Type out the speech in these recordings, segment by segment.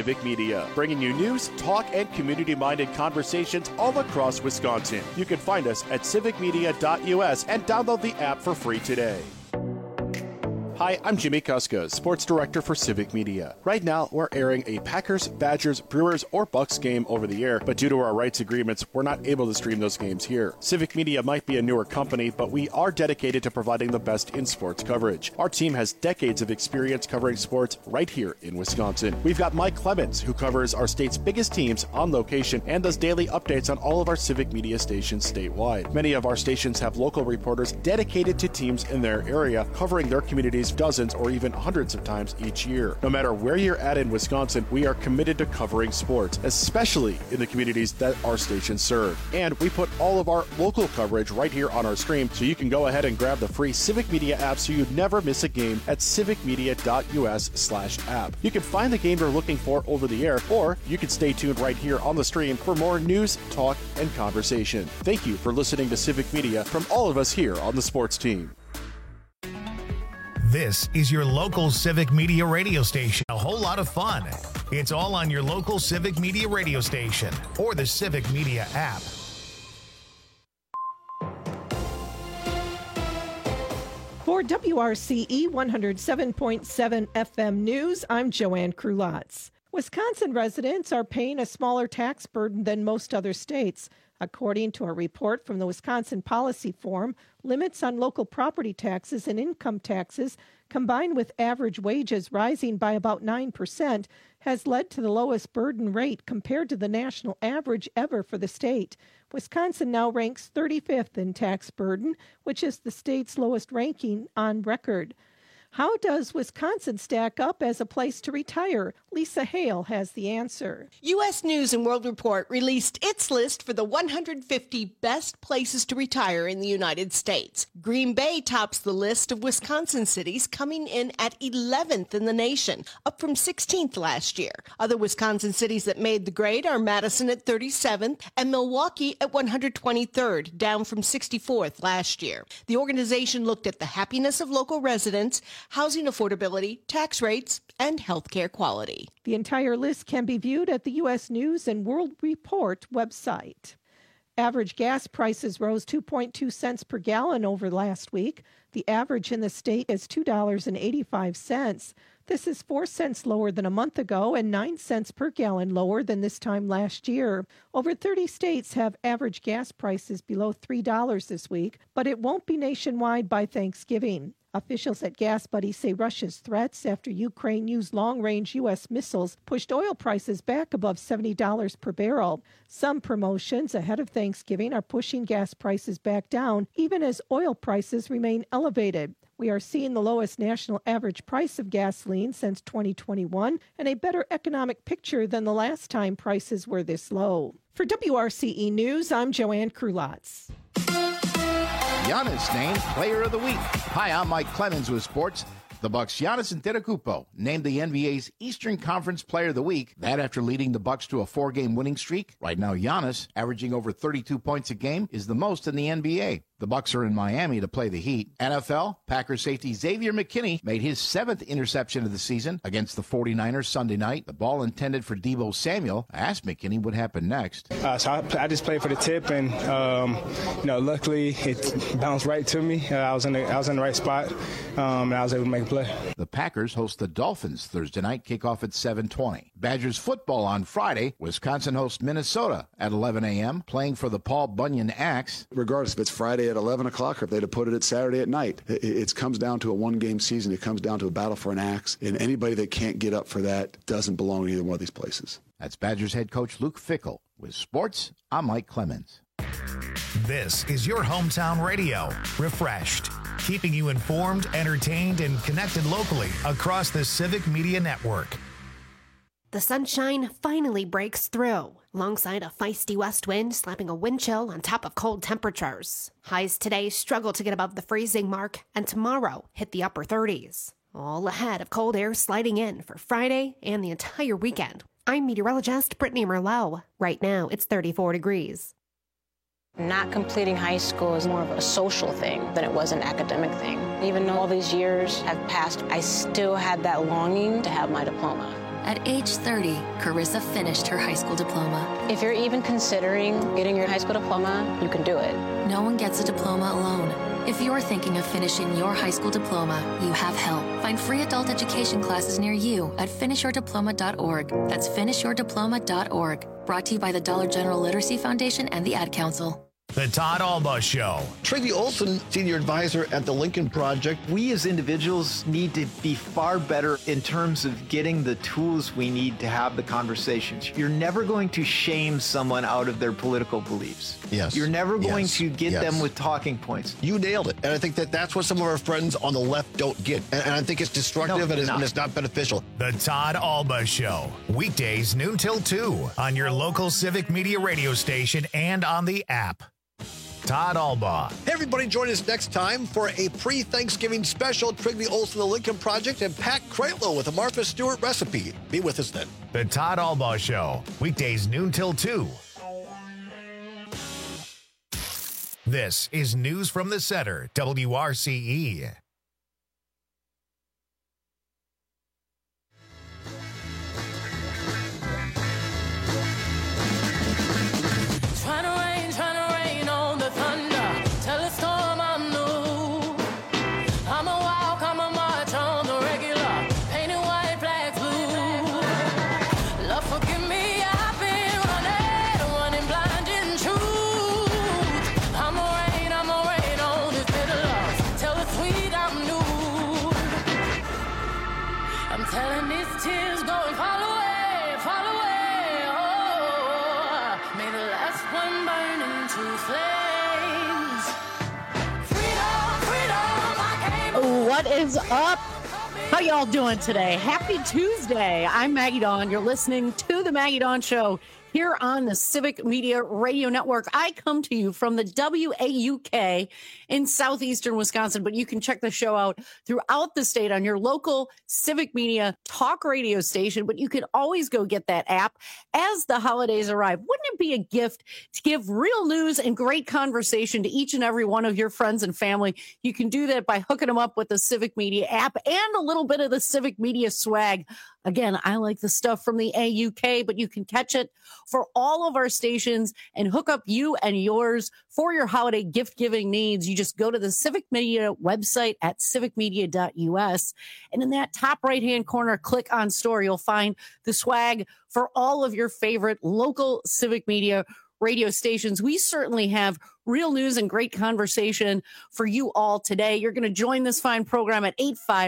Civic Media, bringing you news, talk, and community-minded conversations all across Wisconsin. You can find us at civicmedia.us and download the app for free today. Hi, I'm Jimmy Kuska, Sports Director for Civic Media. Right now, we're airing a Packers, Badgers, Brewers, or Bucks game over the air, but due to our rights agreements, we're not able to stream those games here. Civic Media might be a newer company, but we are dedicated to providing the best in sports coverage. Our team has decades of experience covering sports right here in Wisconsin. We've got Mike Clemens, who covers our state's biggest teams on location and does daily updates on all of our Civic Media stations statewide. Many of our stations have local reporters dedicated to teams in their area, covering their communities dozens or even hundreds of times each year. No matter where you're at in Wisconsin, we are committed to covering sports, especially in the communities that our stations serve. And we put all of our local coverage right here on our stream, so you can go ahead and grab the free Civic Media app so you never miss a game at civicmedia.us/app. You can find the game you're looking for over the air, or you can stay tuned right here on the stream for more news, talk, and conversation. Thank you for listening to Civic Media from all of us here on the sports team. This is your local Civic Media radio station. A whole lot of fun. It's all on your local Civic Media radio station or the Civic Media app. For WRCE 107.7 FM News, I'm Joanne Krulotz. Wisconsin residents are paying a smaller tax burden than most other states. According to a report from the Wisconsin Policy Forum, limits on local property taxes and income taxes, combined with average wages rising by about 9%, has led to the lowest burden rate compared to the national average ever for the state. Wisconsin now ranks 35th in tax burden, which is the state's lowest ranking on record. How does Wisconsin stack up as a place to retire? Lisa Hale has the answer. U.S. News & World Report released its list for the 150 best places to retire in the United States. Green Bay tops the list of Wisconsin cities, coming in at 11th in the nation, up from 16th last year. Other Wisconsin cities that made the grade are Madison at 37th and Milwaukee at 123rd, down from 64th last year. The organization looked at the happiness of local residents, housing affordability, tax rates, and healthcare quality. The entire list can be viewed at the U.S. News & World Report website. Average gas prices rose 2.2 cents per gallon over last week. The average in the state is $2.85. This is 4 cents lower than a month ago and 9 cents per gallon lower than this time last year. Over 30 states have average gas prices below $3 this week, but it won't be nationwide by Thanksgiving. Officials at Gas Buddy say Russia's threats after Ukraine used long-range U.S. missiles pushed oil prices back above $70 per barrel. Some promotions ahead of Thanksgiving are pushing gas prices back down, even as oil prices remain elevated. We are seeing the lowest national average price of gasoline since 2021 and a better economic picture than the last time prices were this low. For WRCE News, I'm Joanne Krulotz. Giannis named Player of the Week. Hi, I'm Mike Clemens with sports. The Bucks' Giannis Antetokounmpo named the NBA's Eastern Conference Player of the Week. That after leading the Bucks to a 4-game winning streak. Right now, Giannis, averaging over 32 points a game, is the most in the NBA. The Bucks are in Miami to play the Heat. NFL, Packers safety Xavier McKinney made his 7th interception of the season against the 49ers Sunday night. The ball intended for Deebo Samuel. I asked McKinney what happened next. So I just played for the tip, and luckily it bounced right to me. I was in the right spot, and I was able to make a play. The Packers host the Dolphins Thursday night, kickoff at 7:20. Badgers football on Friday. Wisconsin hosts Minnesota at 11 a.m., playing for the Paul Bunyan Axe. Regardless if it's Friday at 11 o'clock or if they'd have put it at Saturday at night, it comes down to a one-game season. It comes down to a battle for an axe, and anybody that can't get up for that doesn't belong in either one of these places. That's Badgers head coach Luke Fickell. With sports, I'm Mike Clemens. This is your hometown radio, Refreshed, keeping you informed, entertained, and connected locally across the Civic Media Network. The sunshine finally breaks through, alongside a feisty west wind slapping a wind chill on top of cold temperatures. Highs today struggle to get above the freezing mark, and tomorrow hit the upper 30s. All ahead of cold air sliding in for Friday and the entire weekend. I'm meteorologist Brittany Merlot. Right now, it's 34 degrees. Not completing high school is more of a social thing than it was an academic thing. Even though all these years have passed, I still had that longing to have my diploma. At age 30, Carissa finished her high school diploma. If you're even considering getting your high school diploma, you can do it. No one gets a diploma alone. If you're thinking of finishing your high school diploma, you have help. Find free adult education classes near you at finishyourdiploma.org. That's finishyourdiploma.org. Brought to you by the Dollar General Literacy Foundation and the Ad Council. The Todd Alba Show. Trygve Olsen, Senior Advisor at the Lincoln Project. We as individuals need to be far better in terms of getting the tools we need to have the conversations. You're never going to shame someone out of their political beliefs. Yes. You're never going to get them with talking points. You nailed it. And I think that's what some of our friends on the left don't get. And I think it's destructive and it's not beneficial. The Todd Alba Show. Weekdays noon till 2 on your local Civic Media radio station and on the app. Todd Alba. Hey, everybody, join us next time for a pre-Thanksgiving special. Trygve Olsen, the Lincoln Project, and Pat Kreitlow with a Martha Stewart recipe. Be with us then. The Todd Alba Show. Weekdays noon till 2. This is News from the Center, WRCE. What is up? How y'all doing today? Happy Tuesday. I'm Maggie Dawn. You're listening to The Maggie Dawn Show here on the Civic Media Radio Network. I come to you from the WAUK in southeastern Wisconsin, but you can check the show out throughout the state on your local Civic Media talk radio station, but you can always go get that app as the holidays arrive. Wouldn't it be a gift to give real news and great conversation to each and every one of your friends and family? You can do that by hooking them up with the Civic Media app and a little bit of the Civic Media swag. Again, I like the stuff from the AUK, but you can catch it for all of our stations and hook up you and yours for your holiday gift-giving needs. You just go to the Civic Media website at civicmedia.us. And in that top right-hand corner, click on store. You'll find the swag for all of your favorite local Civic Media radio stations. We certainly have real news and great conversation for you all today. You're going to join this fine program at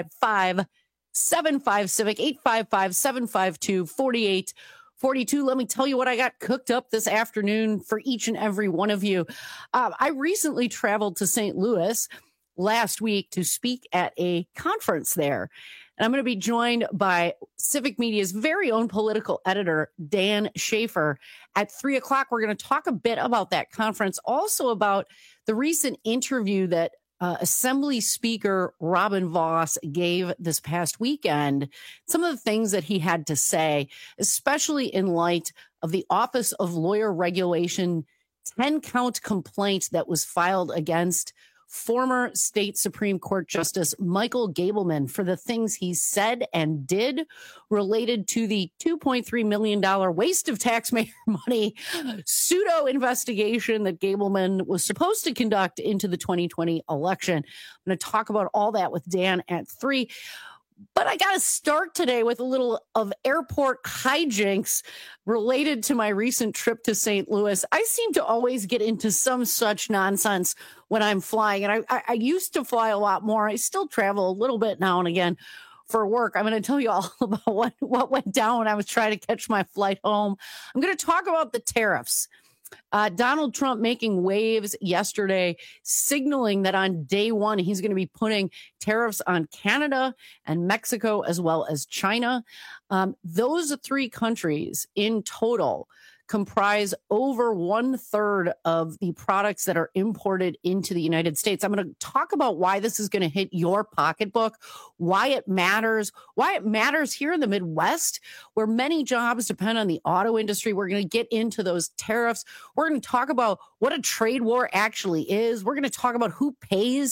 855-75-CIVIC, 855-752-4842. Let me tell you what I got cooked up this afternoon for each and every one of you. I recently traveled to St. Louis last week to speak at a conference there. And I'm going to be joined by Civic Media's very own political editor, Dan Schaefer. At 3 o'clock, we're going to talk a bit about that conference, also about the recent interview that Assembly Speaker Robin Vos gave this past weekend, some of the things that he had to say, especially in light of the Office of Lawyer Regulation 10-count complaint that was filed against former state Supreme Court Justice Michael Gableman for the things he said and did related to the $2.3 million waste of taxpayer money pseudo investigation that Gableman was supposed to conduct into the 2020 election. I'm going to talk about all that with Dan at 3. But I got to start today with a little of airport hijinks related to my recent trip to St. Louis. I seem to always get into some such nonsense when I'm flying. And I used to fly a lot more. I still travel a little bit now and again for work. I'm going to tell you all about what went down when I was trying to catch my flight home. I'm going to talk about the tariffs. Donald Trump making waves yesterday, signaling that on day one, he's going to be putting tariffs on Canada and Mexico as well as China. Those three countries in total comprise over 1/3 of the products that are imported into the United States. I'm going to talk about why this is going to hit your pocketbook, why it matters here in the Midwest, where many jobs depend on the auto industry. We're going to get into those tariffs. We're going to talk about what a trade war actually is. We're going to talk about who pays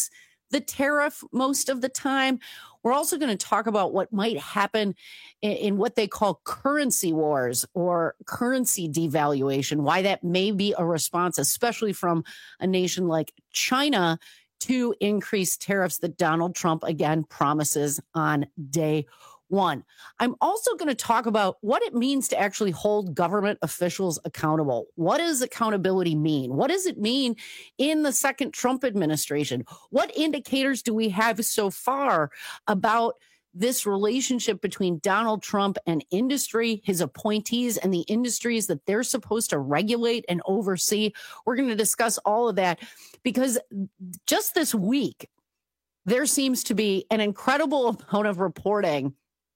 the tariff most of the time. We're also going to talk about what might happen in what they call currency wars or currency devaluation, why that may be a response, especially from a nation like China, to increase tariffs that Donald Trump, again, promises on day one. I'm also going to talk about what it means to actually hold government officials accountable. What does accountability mean? What does it mean in the second Trump administration? What indicators do we have so far about this relationship between Donald Trump and industry, his appointees, and the industries that they're supposed to regulate and oversee? We're going to discuss all of that because just this week, there seems to be an incredible amount of reporting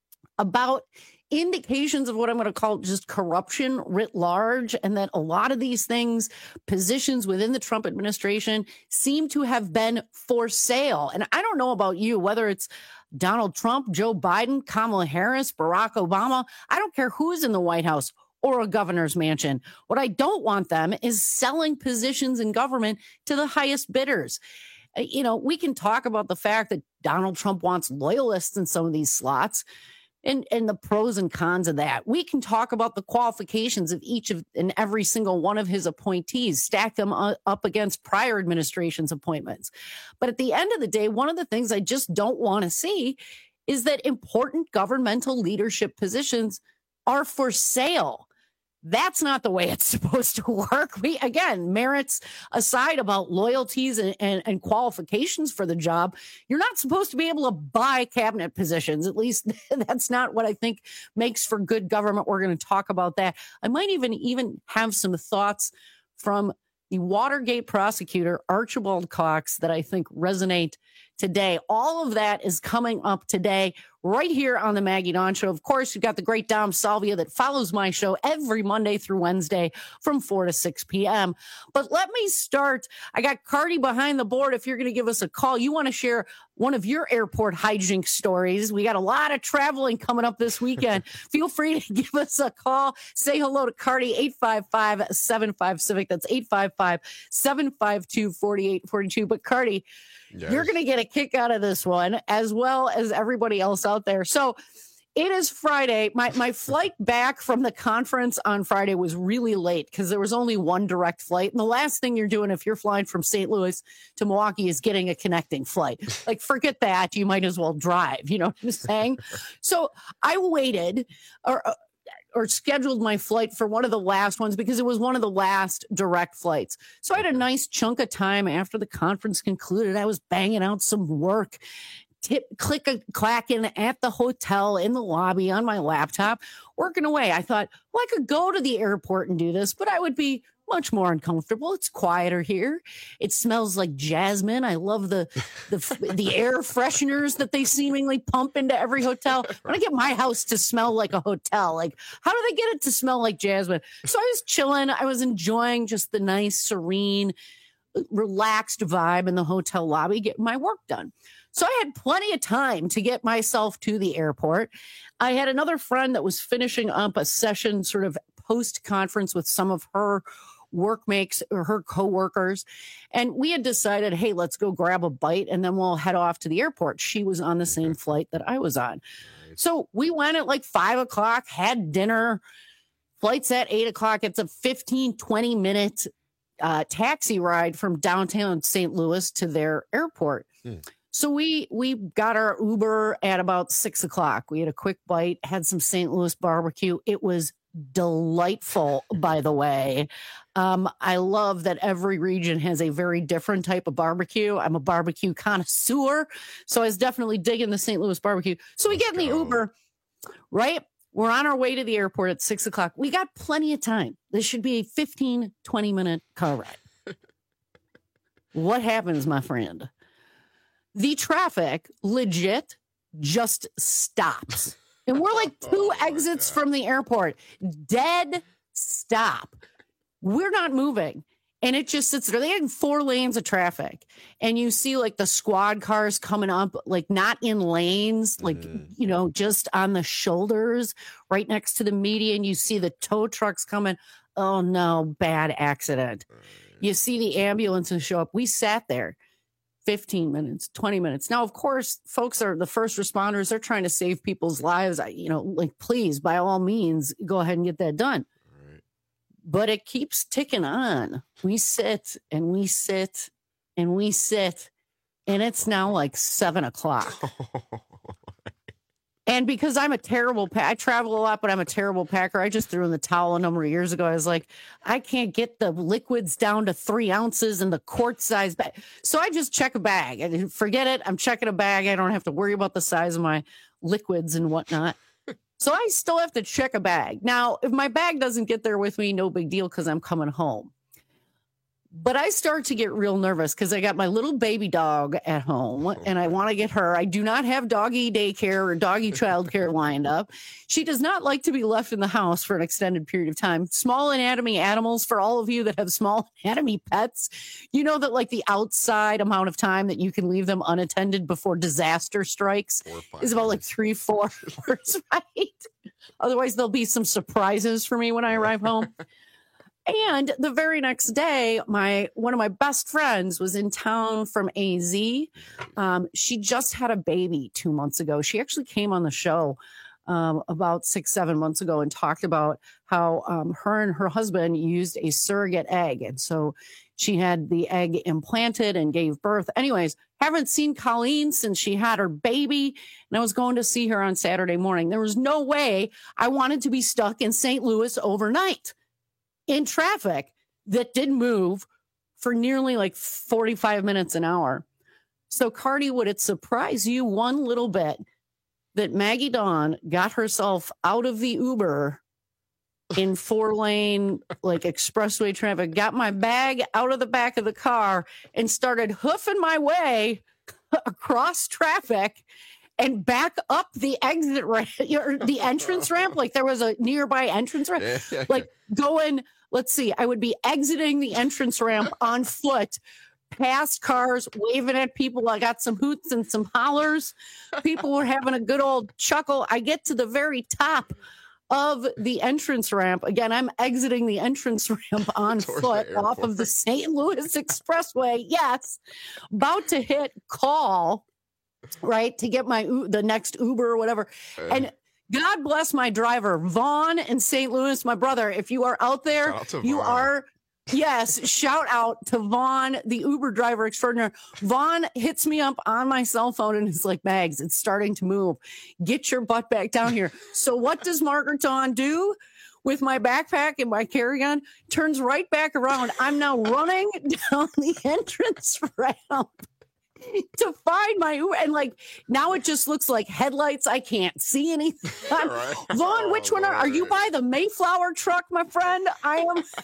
about indications of what I'm going to call just corruption writ large, and that a lot of these things, positions within the Trump administration, seem to have been for sale. And I don't know about you, whether it's Donald Trump, Joe Biden, Kamala Harris, Barack Obama, I don't care who's in the White House or a governor's mansion. What I don't want them is selling positions in government to the highest bidders. You know, we can talk about the fact that Donald Trump wants loyalists in some of these slots, and the pros and cons of that. We can talk about the qualifications of each of and every single one of his appointees, stack them up against prior administration's appointments. But at the end of the day, one of the things I just don't want to see is that important governmental leadership positions are for sale. That's not the way it's supposed to work. Again, merits aside about loyalties and qualifications for the job, you're not supposed to be able to buy cabinet positions. At least that's not what I think makes for good government. We're going to talk about that. I might even have some thoughts from the Watergate prosecutor, Archibald Cox, that I think resonate today. All of that is coming up today right here on the Maggie Dawn Show. Of course, you've got the great Dom Salvia that follows my show every Monday through Wednesday from 4 to 6 p.m. But let me start. I got Cardi behind the board. If you're going to give us a call, you want to share one of your airport hijinks stories. We got a lot of traveling coming up this weekend. Feel free to give us a call. Say hello to Cardi, 855-75-CIVIC. That's 855-752-4842. But Cardi, yes, you're going to get a kick out of this one, as well as everybody else out there. So it is Friday. My flight back from the conference on Friday was really late because there was only one direct flight. And the last thing you're doing if you're flying from St. Louis to Milwaukee is getting a connecting flight. Like, forget that. You might as well drive. You know what I'm saying? So I waited or scheduled my flight for one of the last ones because it was one of the last direct flights. So I had a nice chunk of time after the conference concluded. I was banging out some work, clacking at the hotel in the lobby on my laptop, working away. I thought, well, I could go to the airport and do this, but I would be much more uncomfortable. It's quieter here. It smells like jasmine. I love the air fresheners that they seemingly pump into every hotel. I want to get my house to smell like a hotel. Like, how do they get it to smell like jasmine? So I was chilling. I was enjoying just the nice, serene, relaxed vibe in the hotel lobby, getting my work done. So I had plenty of time to get myself to the airport. I had another friend that was finishing up a session sort of post-conference with some of her workmates or her coworkers. And we had decided, hey, let's go grab a bite and then we'll head off to the airport. She was on the same flight that I was on. So we went at like 5 o'clock, had dinner. Flight's at 8 o'clock. It's a 15, 20 minute taxi ride from downtown St. Louis to their airport. So we got our Uber at about 6 o'clock. We had a quick bite, had some St. Louis barbecue. It was delightful, by the way. I love that every region has a very different type of barbecue. I'm a barbecue connoisseur, so I was definitely digging the St. Louis barbecue. So we get in the Uber, right? We're on our way to the airport at 6 o'clock. We got plenty of time. This should be a 15, 20-minute car ride. What happens, my friend? The traffic legit just stops. And we're like 2 exits from the airport. Dead stop. We're not moving. And it just sits there. They had 4 lanes of traffic. And you see like the squad cars coming up, like not in lanes, like, you know, just on the shoulders right next to the median. You see the tow trucks coming. Oh, no, bad accident. You see the ambulances show up. We sat there. 15 minutes, 20 minutes. Now, of course, folks are the first responders. They're trying to save people's lives. Please, by all means, go ahead and get that done. Right. But it keeps ticking on. We sit and we sit and we sit, and it's now like 7 o'clock. And because I'm a terrible I travel a lot, but I'm a terrible packer. I just threw in the towel a number of years ago. I was like, I can't get the liquids down to 3 ounces and the quart size bag. So I just check a bag. And forget it. I'm checking a bag. I don't have to worry about the size of my liquids and whatnot. So I still have to check a bag. Now, if my bag doesn't get there with me, no big deal because I'm coming home. But I start to get real nervous because I got my little baby dog at home and I want to get her. I do not have doggy daycare or doggy childcare lined up. She does not like to be left in the house for an extended period of time. Small anatomy animals, for all of you that have small anatomy pets, you know that like the outside amount of time that you can leave them unattended before disaster strikes is about like 3-4 hours, right? Otherwise, there'll be some surprises for me when I arrive home. And the very next day, one of my best friends was in town from AZ. She just had a baby 2 months ago. She actually came on the show about 6-7 months ago and talked about how her and her husband used a surrogate egg. And so she had the egg implanted and gave birth. Anyways, haven't seen Colleen since she had her baby. And I was going to see her on Saturday morning. There was no way I wanted to be stuck in St. Louis overnight in traffic that didn't move for nearly like 45 minutes an hour. So, Cardi, would it surprise you one little bit that Maggie Dawn got herself out of the Uber in 4-lane, like expressway traffic, got my bag out of the back of the car and started hoofing my way across traffic and back up the exit ramp, or the entrance ramp? Like there was a nearby entrance ramp, like going, let's see, I would be exiting the entrance ramp on foot, past cars, waving at people. I got some hoots and some hollers. People were having a good old chuckle. I get to the very top of the entrance ramp. Again, I'm exiting the entrance ramp on foot off of the St. Louis Expressway. Yes. About to hit call, right, to get the next Uber or whatever. And God bless my driver, Vaughn in St. Louis, my brother. If you are out there, you are, yes, shout out to Vaughn, the Uber driver extraordinaire. Vaughn hits me up on my cell phone and is like, Mags, it's starting to move. Get your butt back down here. So what does Margaret Dawn do with my backpack and my carry-on? Turns right back around. I'm now running down the entrance ramp to find my Uber, and like now it just looks like headlights. I can't see anything. Right. Vaughn, which one are you by? The Mayflower truck, my friend? I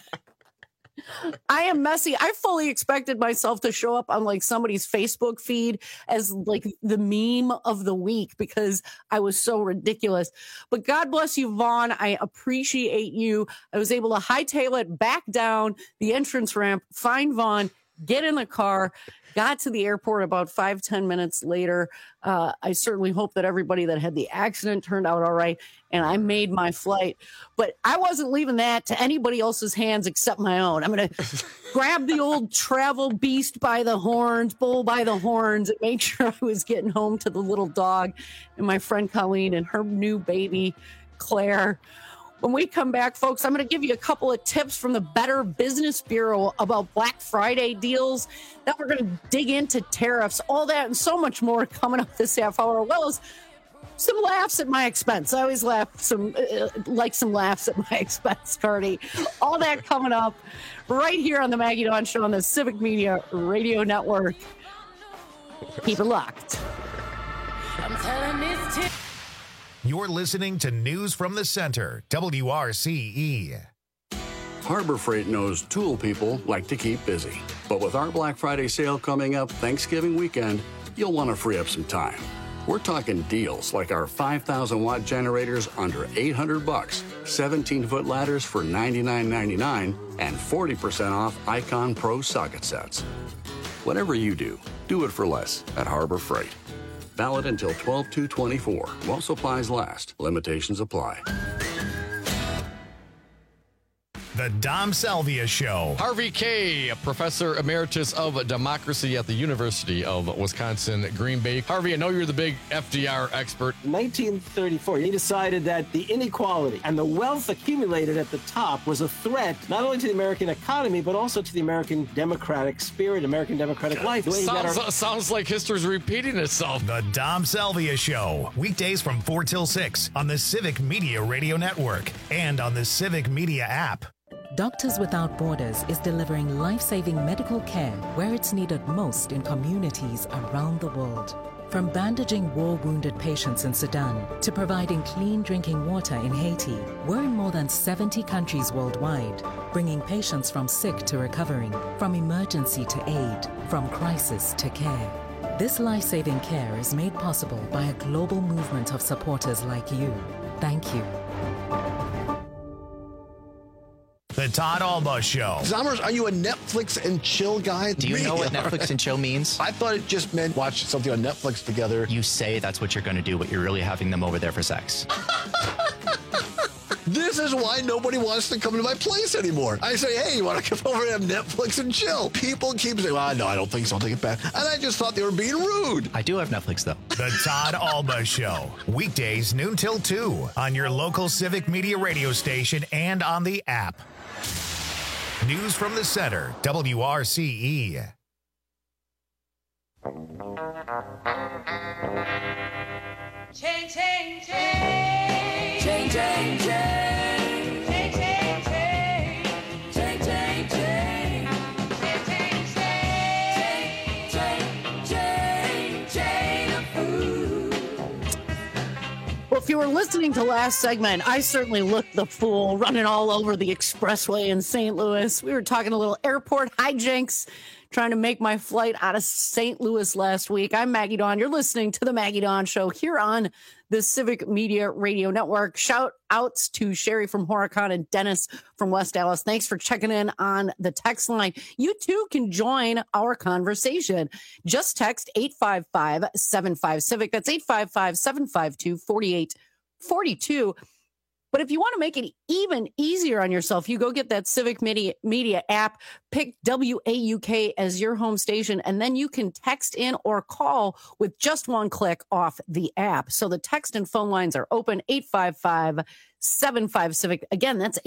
am messy. I fully expected myself to show up on like somebody's Facebook feed as like the meme of the week because I was so ridiculous. But God bless you, Vaughn. I appreciate you. I was able to hightail it back down the entrance ramp, find Vaughn, get in the car, got to the airport about 5-10 minutes later. I certainly hope that everybody that had the accident turned out all right, and I made my flight. But I wasn't leaving that to anybody else's hands except my own. I'm going to grab the old travel beast by the horns, bull by the horns, and make sure I was getting home to the little dog and my friend Colleen and her new baby, Claire. When we come back, folks, I'm going to give you a couple of tips from the Better Business Bureau about Black Friday deals. Then we're going to dig into tariffs, all that and so much more coming up this half hour, as well as some laughs at my expense. I always like some laughs at my expense, Cardi. All that coming up right here on the Maggie Dawn Show on the Civic Media Radio Network. Keep it locked. I'm telling this tip. You're listening to News from the Center, WRCE. Harbor Freight knows tool people like to keep busy. But with our Black Friday sale coming up Thanksgiving weekend, you'll want to free up some time. We're talking deals like our 5,000-watt generators under $800, 17-foot ladders for $99.99, and 40% off Icon Pro socket sets. Whatever you do it for less at Harbor Freight. Valid until 12/2/24. While supplies last. Limitations apply. The Dom Salvia Show. Harvey Kaye, Professor Emeritus of Democracy at the University of Wisconsin, Green Bay. Harvey, I know you're the big FDR expert. In 1934, he decided that the inequality and the wealth accumulated at the top was a threat not only to the American economy, but also to the American democratic spirit, American democratic life. Sounds like history's repeating itself. The Dom Salvia Show. Weekdays from 4 till 6 on the Civic Media Radio Network and on the Civic Media app. Doctors Without Borders is delivering life-saving medical care where it's needed most in communities around the world. From bandaging war-wounded patients in Sudan to providing clean drinking water in Haiti, we're in more than 70 countries worldwide, bringing patients from sick to recovering, from emergency to aid, from crisis to care. This life-saving care is made possible by a global movement of supporters like you. Thank you. The Todd Alba Show. Zommers, are you a Netflix and chill guy? Do you know what Netflix and chill means? I thought it just meant watch something on Netflix together. You say that's what you're going to do, but you're really having them over there for sex. This is why nobody wants to come to my place anymore. I say, hey, you want to come over and have Netflix and chill? People keep saying, well, no, I don't think so. I'll take it back. And I just thought they were being rude. I do have Netflix, though. The Todd Alba Show. Weekdays noon till 2 on your local Civic Media radio station and on the app. News from the Center, WRCE. Chain, chain, chain. Chain, chain, chain. Chain, chain, chain. Chain, chain, chain. Chain, chain, chain. Chain, chain, chain of food. Well, if you were listening to last segment, I certainly looked the fool running all over the expressway in St. Louis. We were talking a little airport hijinks, trying to make my flight out of St. Louis last week. I'm Maggie Dawn. You're listening to the Maggie Dawn Show here on the Civic Media Radio Network. Shout outs to Sherry from Horicon and Dennis from West Dallas. Thanks for checking in on the text line. You too can join our conversation. Just text 855-75-CIVIC. That's 855-752-4842. But if you want to make it even easier on yourself, you go get that Civic Media app, pick WAUK as your home station, and then you can text in or call with just one click off the app. So the text and phone lines are open, 855-75-CIVIC. Again, that's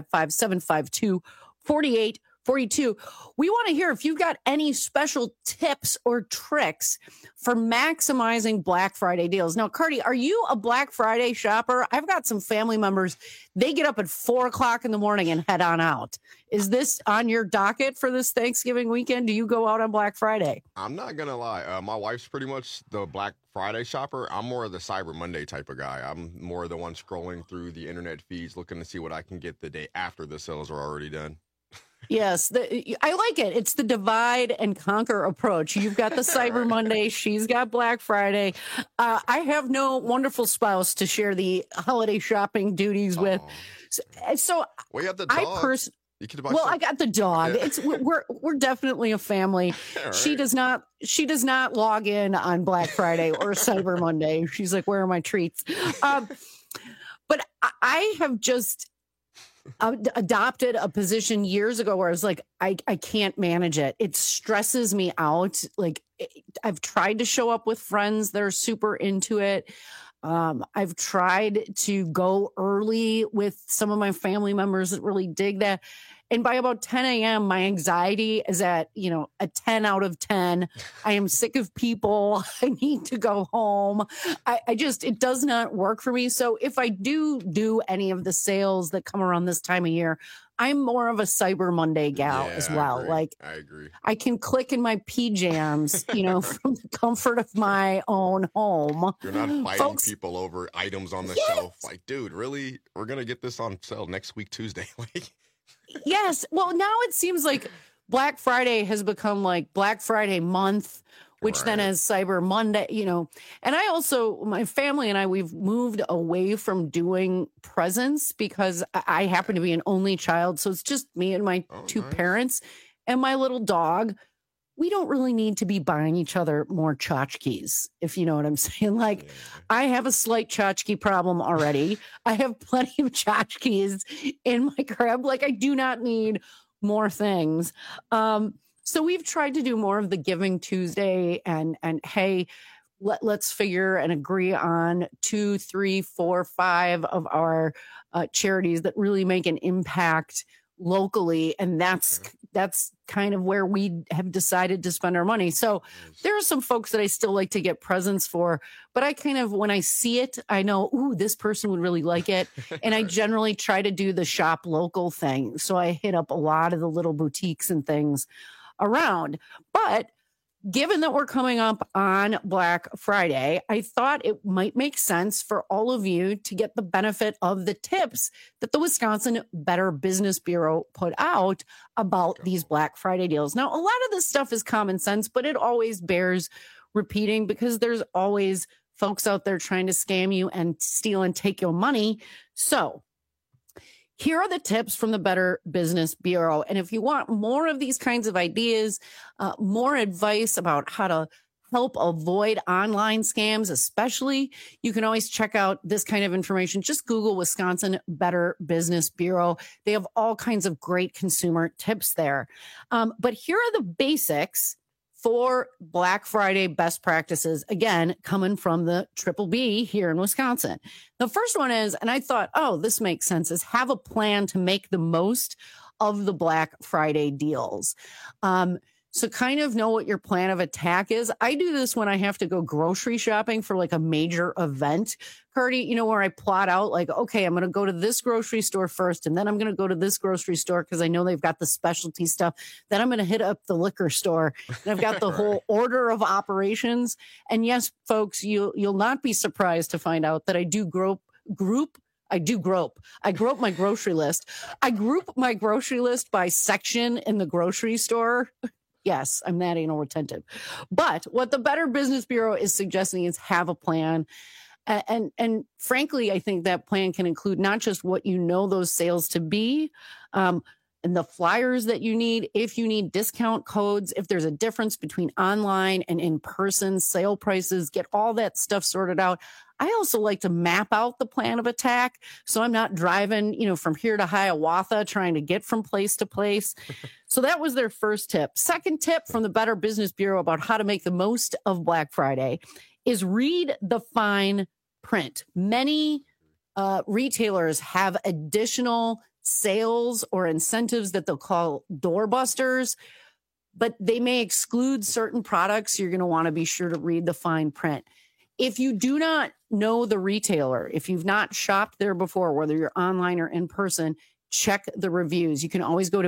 855-752-4842. We want to hear if you've got any special tips or tricks for maximizing Black Friday deals. Now, Cardi, are you a Black Friday shopper? I've got some family members. They get up at 4 o'clock in the morning and head on out. Is this on your docket for this Thanksgiving weekend? Do you go out on Black Friday? I'm not going to lie. My wife's pretty much the Black Friday shopper. I'm more of the Cyber Monday type of guy. I'm more the one scrolling through the internet feeds, looking to see what I can get the day after the sales are already done. Yes, I like it. It's the divide and conquer approach. You've got the Cyber Monday. She's got Black Friday. I have no wonderful spouse to share the holiday shopping duties with. So well, you have the dog. I got the dog. Yeah. We're definitely a family. Right. She does not log in on Black Friday or Cyber Monday. She's like, where are my treats? But I have just adopted a position years ago where I was like, I can't manage it. It stresses me out. Like, I've tried to show up with friends that are super into it. I've tried to go early with some of my family members that really dig that. And by about 10 a.m., my anxiety is at, a 10 out of 10. I am sick of people. I need to go home. It does not work for me. So if I do any of the sales that come around this time of year, I'm more of a Cyber Monday gal as well. I agree. I can click in my PJs, from the comfort of my own home. You're not fighting people over items on the shelf. Like, dude, really? We're going to get this on sale next week, Tuesday. Yes. Well, now it seems like Black Friday has become like Black Friday month, which then is Cyber Monday, And I also, my family and I, we've moved away from doing presents because I happen to be an only child. So it's just me and my two parents and my little dog. we don't really need to be buying each other more tchotchkes, if you know what I'm saying. Like, I have a slight tchotchke problem already. I have plenty of tchotchkes in my crib. Like, I do not need more things. So we've tried to do more of the Giving Tuesday and hey, let's figure and agree on 2, 3, 4, 5 of our charities that really make an impact locally, and that's kind of where we have decided to spend our money. So there are some folks that I still like to get presents for, but I kind of, when I see it, I know, ooh, this person would really like it. And I generally try to do the shop local thing. So I hit up a lot of the little boutiques and things around. But given that we're coming up on Black Friday, I thought it might make sense for all of you to get the benefit of the tips that the Wisconsin Better Business Bureau put out about these Black Friday deals. Now, a lot of this stuff is common sense, but it always bears repeating because there's always folks out there trying to scam you and steal and take your money. So here are the tips from the Better Business Bureau. And if you want more of these kinds of ideas, more advice about how to help avoid online scams, especially, you can always check out this kind of information. Just Google Wisconsin Better Business Bureau. They have all kinds of great consumer tips there. But here are the basics for Black Friday best practices, again, coming from the Triple B here in Wisconsin. The first one is, and I thought, oh, this makes sense, is have a plan to make the most of the Black Friday deals. So kind of know what your plan of attack is. I do this when I have to go grocery shopping for like a major event, Cardi, you know, where I plot out like, okay, I'm going to go to this grocery store first, and then I'm going to go to this grocery store because I know they've got the specialty stuff. Then I'm going to hit up the liquor store, and I've got the whole order of operations. And yes, folks, you'll not be surprised to find out that I do grope my grocery list. I group my grocery list by section in the grocery store. Yes, I'm that anal retentive. But what the Better Business Bureau is suggesting is have a plan. And frankly, I think that plan can include not just what you know those sales to be, and the flyers that you need, if you need discount codes, if there's a difference between online and in-person sale prices, get all that stuff sorted out. I also like to map out the plan of attack so I'm not driving, from here to Hiawatha trying to get from place to place. So that was their first tip. Second tip from the Better Business Bureau about how to make the most of Black Friday is read the fine print. Many retailers have additional sales or incentives that they'll call doorbusters, but they may exclude certain products. You're going to want to be sure to read the fine print. If you do not know the retailer, if you've not shopped there before, whether you're online or in person, check the reviews. You can always go to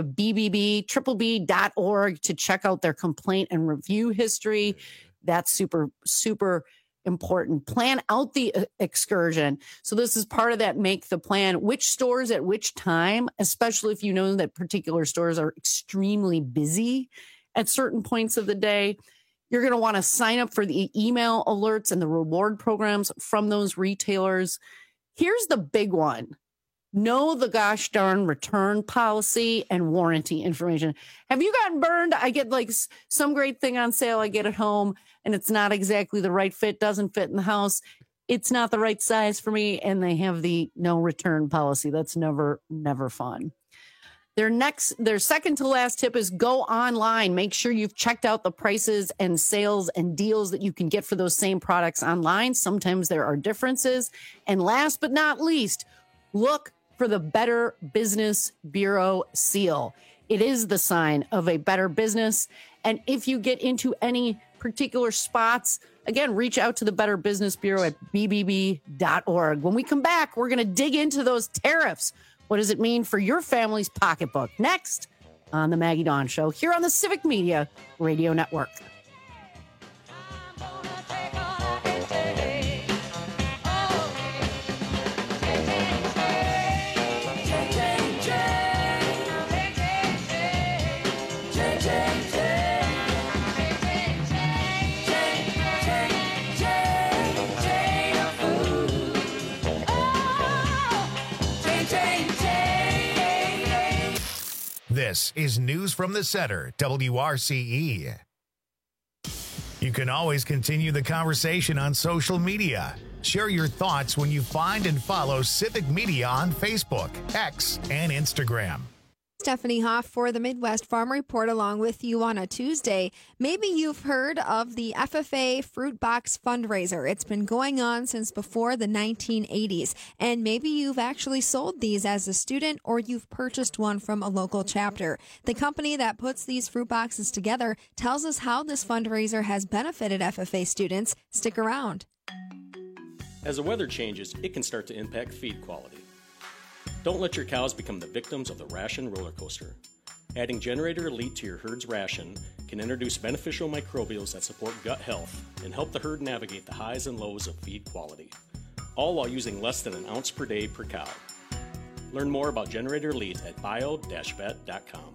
bbb.org to check out their complaint and review history. That's super, super important. Plan out the excursion. So this is part of that make the plan. Which stores at which time, especially if you know that particular stores are extremely busy at certain points of the day. You're going to want to sign up for the email alerts and the reward programs from those retailers. Here's the big one. Know the gosh darn return policy and warranty information. Have you gotten burned? I get like some great thing on sale. I get it home and it's not exactly the right fit, doesn't fit in the house. It's not the right size for me. And they have the no return policy. That's never fun. Their second to last tip is go online. Make sure you've checked out the prices and sales and deals that you can get for those same products online. Sometimes there are differences. And last but not least, look for the Better Business Bureau seal. It is the sign of a better business. And if you get into any particular spots, again, reach out to the Better Business Bureau at bbb.org. When we come back, we're going to dig into those tariffs. What does it mean for your family's pocketbook? Next on the Maggie Dawn Show here on the Civic Media Radio Network. This is News from the Center, WRCE. You can always continue the conversation on social media. Share your thoughts when you find and follow Civic Media on Facebook, X, and Instagram. Stephanie Hoff for the Midwest Farm Report along with you on a Tuesday. Maybe you've heard of the FFA Fruit Box fundraiser. It's been going on since before the 1980s. And maybe you've actually sold these as a student or you've purchased one from a local chapter. The company that puts these fruit boxes together tells us how this fundraiser has benefited FFA students. Stick around. As the weather changes, it can start to impact feed quality. Don't let your cows become the victims of the ration roller coaster. Adding Generator Elite to your herd's ration can introduce beneficial microbials that support gut health and help the herd navigate the highs and lows of feed quality, all while using less than an ounce per day per cow. Learn more about Generator Elite at bio-vet.com.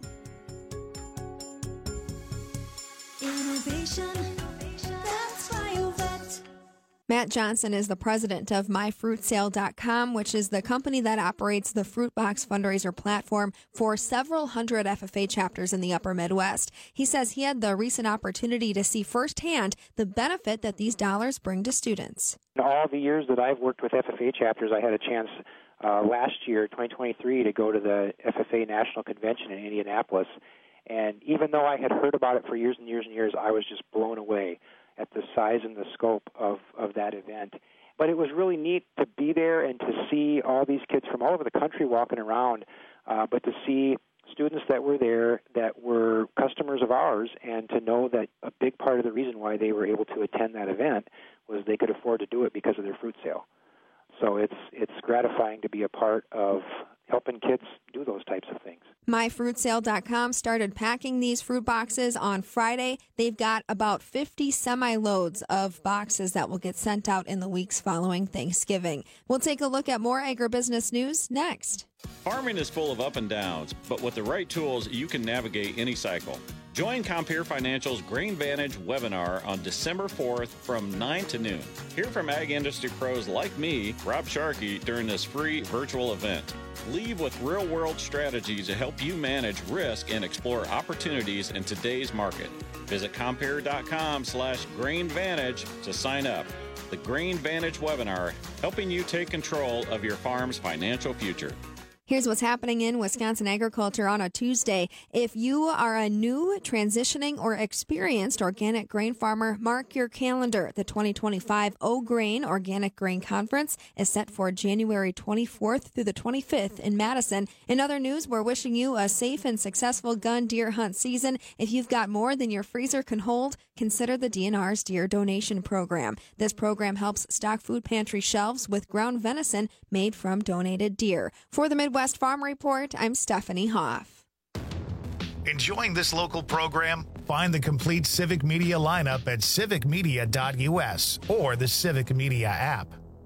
Innovation, that's BioVet. Matt Johnson is the president of MyFruitSale.com, which is the company that operates the Fruit Box fundraiser platform for several hundred FFA chapters in the upper Midwest. He says he had the recent opportunity to see firsthand the benefit that these dollars bring to students. In all the years that I've worked with FFA chapters, I had a chance last year, 2023, to go to the FFA National Convention in Indianapolis. And even though I had heard about it for years and years and years, I was just blown away at the size and the scope of that event. But it was really neat to be there and to see all these kids from all over the country walking around, but to see students that were there that were customers of ours, and to know that a big part of the reason why they were able to attend that event was they could afford to do it because of their fruit sale. So it's gratifying to be a part of helping kids do those types of things. MyFruitSale.com started packing these fruit boxes on Friday. They've got about 50 semi-loads of boxes that will get sent out in the weeks following Thanksgiving. We'll take a look at more agribusiness news next. Farming is full of up and downs, but with the right tools, you can navigate any cycle. Join Compeer Financial's Grain Vantage webinar on December 4th from 9 to noon. Hear from ag industry pros like me, Rob Sharkey, during this free virtual event. Leave with real-world strategies to help you manage risk and explore opportunities in today's market. Visit Compeer.com/GrainVantage to sign up. The Grain Vantage webinar, helping you take control of your farm's financial future. Here's what's happening in Wisconsin agriculture on a Tuesday. If you are a new, transitioning, or experienced organic grain farmer, mark your calendar. The 2025 O-Grain Organic Grain Conference is set for January 24th through the 25th in Madison. In other news, we're wishing you a safe and successful gun deer hunt season. If you've got more than your freezer can hold, consider the DNR's Deer Donation Program. This program helps stock food pantry shelves with ground venison made from donated deer. For the Midwest Farm Report, I'm Stephanie Hoff. Enjoying this local program? Find the complete Civic Media lineup at civicmedia.us or the Civic Media app.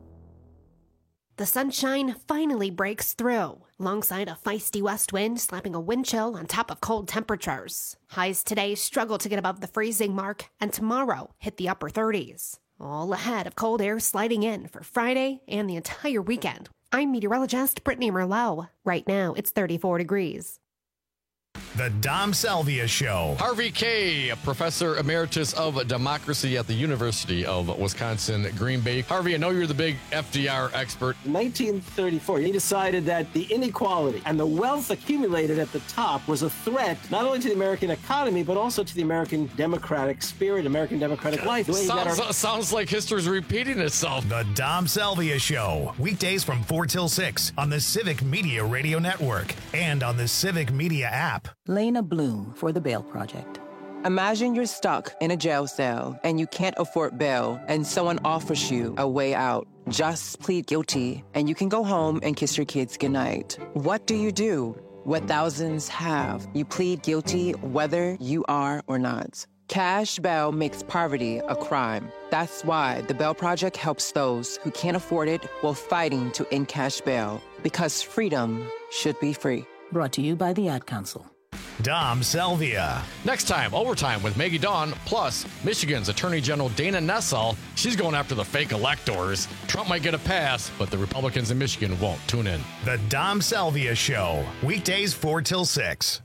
The sunshine finally breaks through, alongside a feisty west wind slapping a wind chill on top of cold temperatures. Highs today struggle to get above the freezing mark, and tomorrow hit the upper 30s. All ahead of cold air sliding in for Friday and the entire weekend. I'm meteorologist Brittany Merlot. Right now, it's 34 degrees. The Dom Salvia Show. Harvey Kaye, Professor Emeritus of Democracy at the University of Wisconsin, Green Bay. Harvey, I know you're the big FDR expert. In 1934, he decided that the inequality and the wealth accumulated at the top was a threat not only to the American economy, but also to the American democratic spirit, American democratic life. Sounds like history's repeating itself. The Dom Salvia Show. Weekdays from 4 till 6 on the Civic Media Radio Network and on the Civic Media app. Lena Bloom for the Bail Project. Imagine you're stuck in a jail cell and you can't afford bail and someone offers you a way out. Just plead guilty and you can go home and kiss your kids goodnight. What do? What thousands have. You plead guilty whether you are or not. Cash bail makes poverty a crime. That's why the Bail Project helps those who can't afford it while fighting to end cash bail. Because freedom should be free. Brought to you by the Ad Council. Dom Salvia. Next time, Overtime with Maggie Dawn, plus Michigan's Attorney General Dana Nessel. She's going after the fake electors. Trump might get a pass, but the Republicans in Michigan won't. Tune in. The Dom Salvia Show. Weekdays 4 till 6.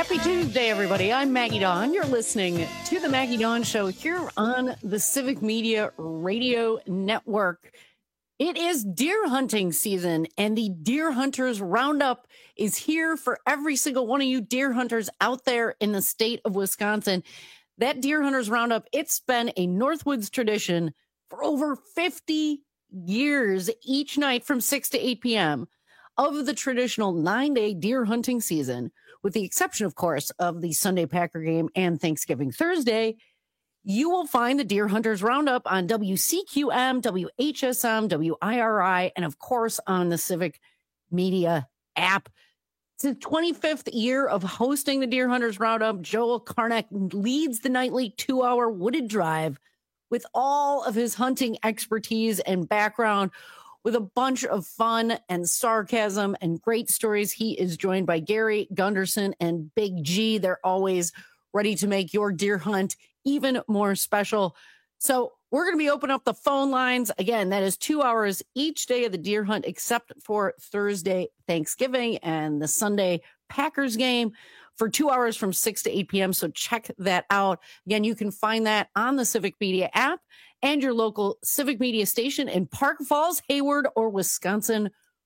Happy Tuesday, everybody. I'm Maggie Dawn. You're listening to the Maggie Dawn Show here on the Civic Media Radio Network. It is deer hunting season, and the Deer Hunters Roundup is here for every single one of you deer hunters out there in the state of Wisconsin. That Deer Hunters Roundup, it's been a Northwoods tradition for over 50 years each night from 6 to 8 p.m. of the traditional 9-day deer hunting season, with the exception, of course, of the Sunday Packer game and Thanksgiving Thursday. You will find the Deer Hunters Roundup on WCQM, WHSM, WIRI, and of course on the Civic Media app. It's the 25th year of hosting the Deer Hunters Roundup. Joel Karnak leads the nightly 2-hour wooded drive with all of his hunting expertise and background, with a bunch of fun and sarcasm and great stories. He is joined by Gary Gunderson and Big G. They're always ready to make your deer hunt even more special. So we're going to be opening up the phone lines. Again, that is 2 hours each day of the deer hunt, except for Thursday, Thanksgiving, and the Sunday Packers game for 2 hours from 6 to 8 p.m. So check that out. Again, you can find that on the Civic Media app and your local Civic Media station in Park Falls, Hayward, or Wisconsin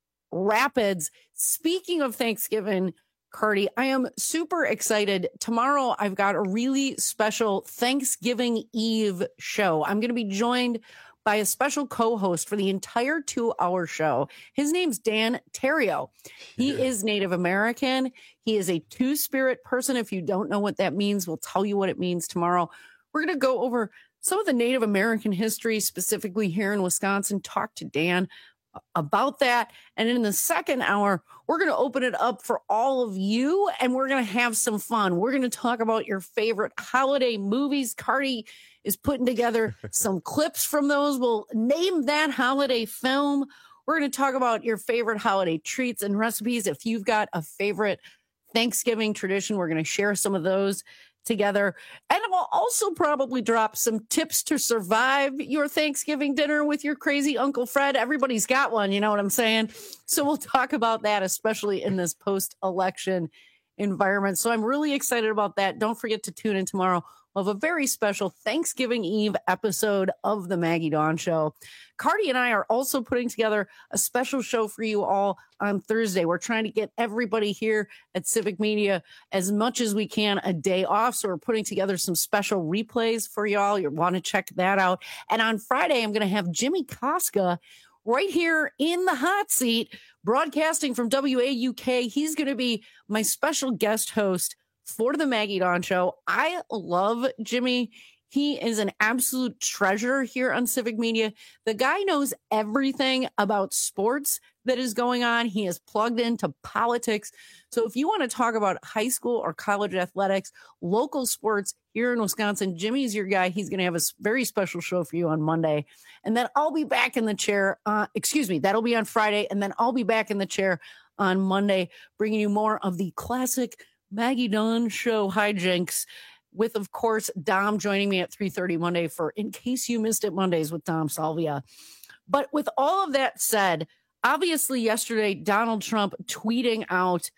Rapids. Speaking of Thanksgiving, Cardi, I am super excited. Tomorrow, I've got a really special Thanksgiving Eve show. I'm going to be joined by a special co-host for the entire 2-hour show. His name's Dan Terrio. He is Native American. He is a two-spirit person. If you don't know what that means, we'll tell you what it means tomorrow. We're going to go over some of the Native American history, specifically here in Wisconsin, talk to Dan about that. And in the second hour, we're going to open it up for all of you, and we're going to have some fun. We're going to talk about your favorite holiday movies. Cardi is putting together some clips from those. We'll name that holiday film. We're going to talk about your favorite holiday treats and recipes. If you've got a favorite Thanksgiving tradition, we're going to share some of those together. And we'll also probably drop some tips to survive your Thanksgiving dinner with your crazy Uncle Fred. Everybody's got one, you know what I'm saying? So we'll talk about that, especially in this post-election environment. So I'm really excited about that. Don't forget to tune in tomorrow. We'll have a very special Thanksgiving Eve episode of the Maggie Dawn Show. Cardi and I are also putting together a special show for you all on Thursday. We're trying to get everybody here at Civic Media as much as we can a day off. So we're putting together some special replays for y'all. You want to check that out. And on Friday, I'm going to have Jimmy Koska right here in the hot seat, broadcasting from WAUK. He's going to be my special guest host for the Maggie Dawn Show. I love Jimmy. He is an absolute treasure here on Civic Media. The guy knows everything about sports that is going on. He is plugged into politics. So if you want to talk about high school or college athletics, local sports here in Wisconsin, Jimmy's your guy. He's going to have a very special show for you on Monday. And then I'll be back in the chair. That'll be on Friday. And then I'll be back in the chair on Monday, bringing you more of the classic Maggie Dawn Show hijinks, with, of course, Dom joining me at 3:30 Monday for In Case You Missed It Mondays with Dom Salvia. But with all of that said, obviously yesterday, Donald Trump tweeting out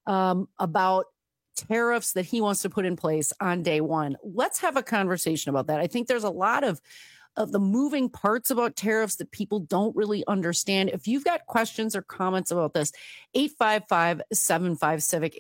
about tariffs that he wants to put in place on day one. Let's have a conversation about that. I think there's a lot of the moving parts about tariffs that people don't really understand. If you've got questions or comments about this, 855-75-CIVIC,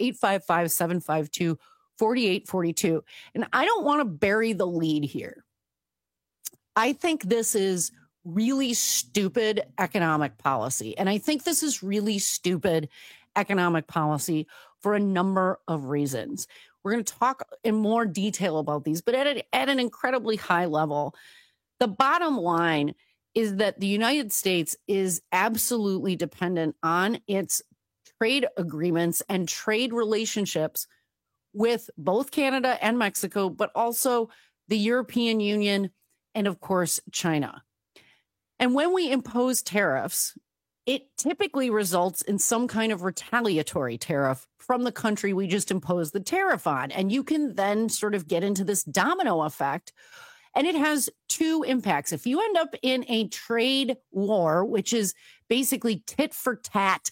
855-752-4842. And I don't want to bury the lead here. I think this is really stupid economic policy. And I think this is really stupid economic policy for a number of reasons. We're going to talk in more detail about these, but at an incredibly high level. The bottom line is that the United States is absolutely dependent on its trade agreements and trade relationships with both Canada and Mexico, but also the European Union and, of course, China. And when we impose tariffs, it typically results in some kind of retaliatory tariff from the country we just imposed the tariff on. And you can then sort of get into this domino effect. And it has two impacts. If you end up in a trade war, which is basically tit for tat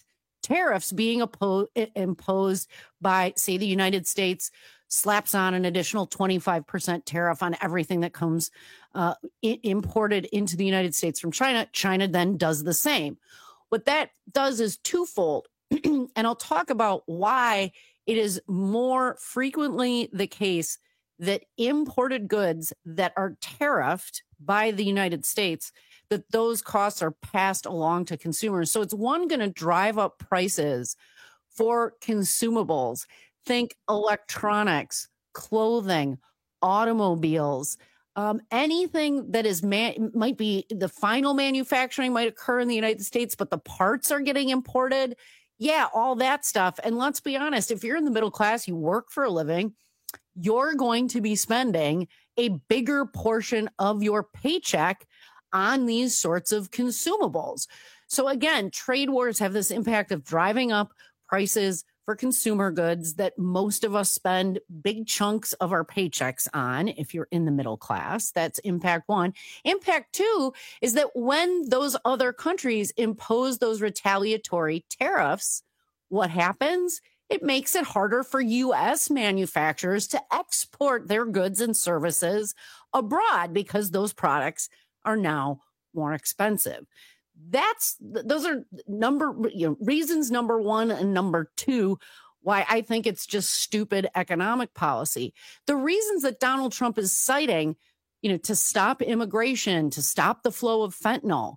tariffs being imposed by, say, the United States slaps on an additional 25% tariff on everything that comes imported into the United States from China. China then does the same. What that does is twofold. And I'll talk about why it is more frequently the case that imported goods that are tariffed by the United States, that those costs are passed along to consumers. So it's going to drive up prices for consumables. Think electronics, clothing, automobiles, anything that is might be the final manufacturing might occur in the United States, but the parts are getting imported. Yeah, all that stuff. And let's be honest, if you're in the middle class, you work for a living, you're going to be spending a bigger portion of your paycheck on these sorts of consumables. So again, trade wars have this impact of driving up prices for consumer goods that most of us spend big chunks of our paychecks on. If you're in the middle class, that's impact one. Impact two is that when those other countries impose those retaliatory tariffs, what happens? It makes it harder for U.S. manufacturers to export their goods and services abroad because those products are now more expensive. Those are reasons number one and number two why I think it's just stupid economic policy. The reasons that Donald Trump is citing, to stop immigration, to stop the flow of fentanyl,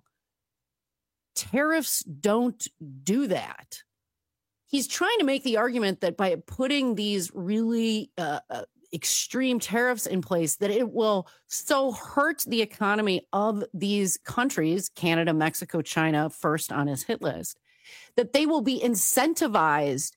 tariffs don't do that. He's trying to make the argument that by putting these really extreme tariffs in place, that it will so hurt the economy of these countries, Canada, Mexico, China, first on his hit list, that they will be incentivized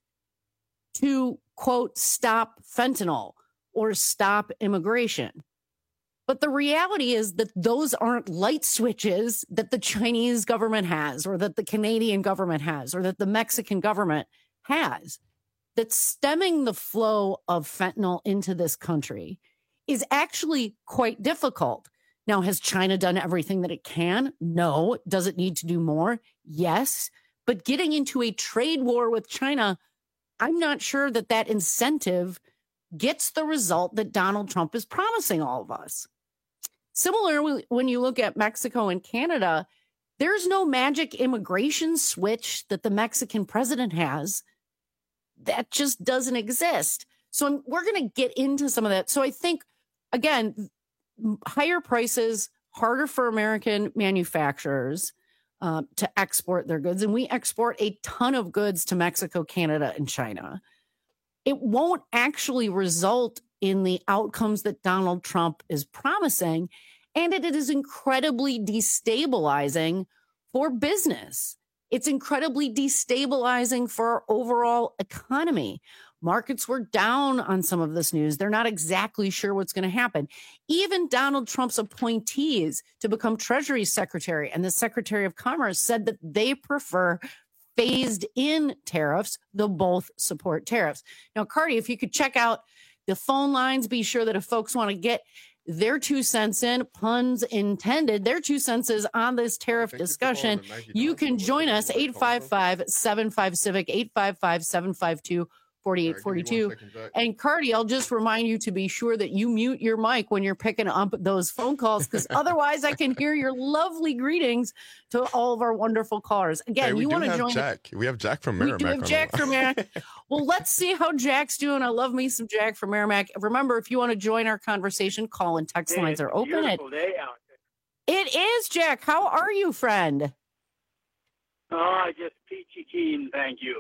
to, quote, stop fentanyl or stop immigration. But the reality is that those aren't light switches that the Chinese government has, or that the Canadian government has, or that the Mexican government has. That stemming the flow of fentanyl into this country is actually quite difficult. Now, has China done everything that it can? No. Does it need to do more? Yes. But getting into a trade war with China, I'm not sure that that incentive gets the result that Donald Trump is promising all of us. Similarly, when you look at Mexico and Canada, there's no magic immigration switch that the Mexican president has. That just doesn't exist. So we're going to get into some of that. So I think, again, higher prices, harder for American manufacturers to export their goods. And we export a ton of goods to Mexico, Canada, and China. It won't actually result in the outcomes that Donald Trump is promising. And it is incredibly destabilizing for business. It's incredibly destabilizing for our overall economy. Markets were down on some of this news. They're not exactly sure what's going to happen. Even Donald Trump's appointees to become Treasury Secretary and the Secretary of Commerce said that they prefer phased in tariffs. They'll both support tariffs. Now, Cardi, if you could check out the phone lines, be sure that if folks want to get their 2 cents in, puns intended, their 2 cents is on this tariff discussion, you can join us, 855-75-CIVIC, 855-752-4842. And Cardi, I'll just remind you to be sure that you mute your mic when you're picking up those phone calls, because otherwise I can hear your lovely greetings to all of our wonderful callers. Again, you want to join Jack. We have Jack from Merrimack. We do have Jack from Merrimack. Well, let's see how Jack's doing. I love me some Jack from Merrimack. Remember, if you want to join our conversation, call and text lines are open. Beautiful day out there. It is, Jack. How are you, friend? Oh, just peachy keen, thank you.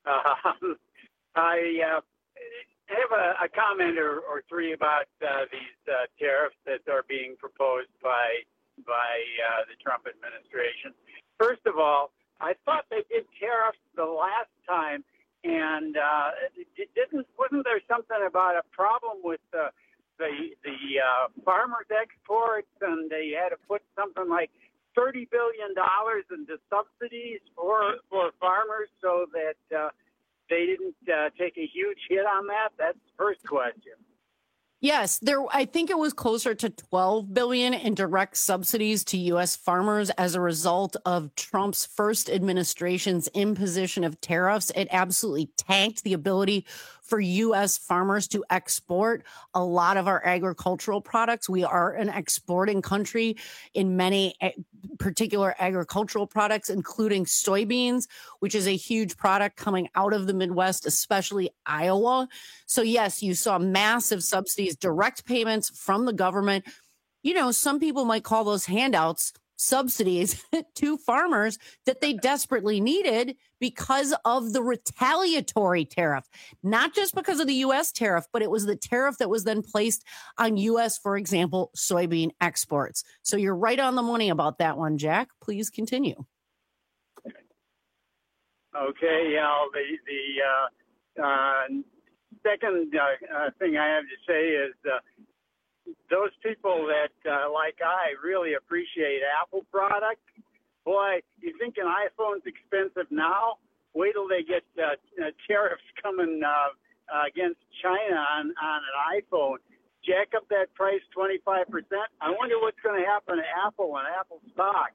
I have a comment or three about these tariffs that are being proposed by the Trump administration. First of all, I thought they did tariffs the last time, and wasn't there something about a problem with the farmers' exports, and they had to put something like $30 billion into subsidies for farmers so that they didn't take a huge hit on that? That's the first question. Yes, I think it was closer to $12 billion in direct subsidies to U.S. farmers as a result of Trump's first administration's imposition of tariffs. It absolutely tanked the ability for U.S. farmers to export a lot of our agricultural products. We are an exporting country in many particular agricultural products, including soybeans, which is a huge product coming out of the Midwest, especially Iowa. So yes, you saw massive subsidies, direct payments from the government. You know, some people might call those handouts subsidies to farmers that they desperately needed because of the retaliatory tariff, not just because of the U.S. tariff, but it was the tariff that was then placed on U.S., for example, soybean exports. So you're right on the money about that one, Jack. Please continue. Okay, the second thing I have to say is those people that, like I, really appreciate Apple product, boy, you think an iPhone's expensive now? Wait till they get tariffs coming against China on an iPhone. Jack up that price 25%. I wonder what's going to happen to Apple and Apple stock.